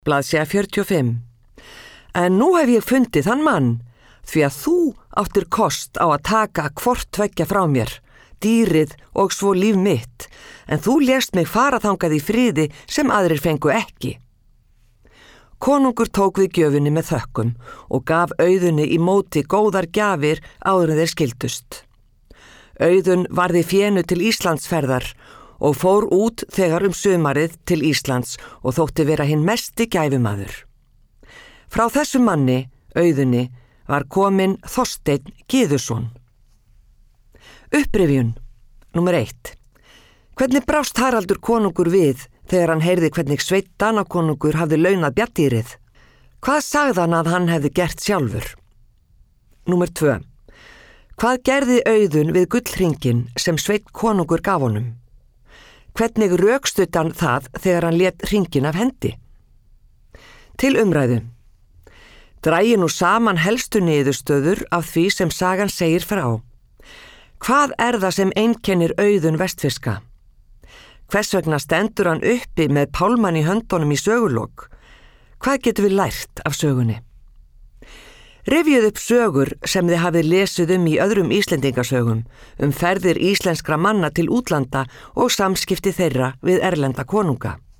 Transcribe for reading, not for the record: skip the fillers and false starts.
Blaðsíða 45. En nú hef ég fundið þann mann, því að þú áttir kost á að taka hvort tveggja frá mér, dýrið og svo líf mitt, en þú lést mig fara þangað í friði sem aðrir fengu ekki. Konungur tók við gjöfinni með þökkum og gaf Auðunni í móti góðar gjafir áður en þeir skildust. Auðunn varði fénu til Íslandsferðar og fór út þegar sumarið til Íslands og þótti vera hinn mesti gæfumaður. Frá þessum manni, Auðunni, var kominn Þorsteinn Gyðusson. Upprifjun, númer 1. Hvernig brást Haraldur konungur við þegar hann heyrði hvernig Sveinn Danakonungur hafði launað bjarndýrið? Hvað sagði hann að hann hefði gert sjálfur? Númer 2. Hvað gerði Auðunn við gullhringinn sem Sveinn konungur gaf honum? Hvernig rökstuddi hann það þegar hann lét hringinn af hendi? Til umræðu. Dragi nú saman helstu niðurstöður af því sem sagan segir frá. Hvað það sem einkennir Auðunn Vestfirska? Hvers vegna stendur hann uppi með pálmann í höndunum í sögulok? Hvað getum við lært af sögunni? Rifjuð upp sögur sem þið hafið lesið í öðrum Íslendingasögum, ferðir íslenskra manna til útlanda og samskipti þeirra við erlenda konunga.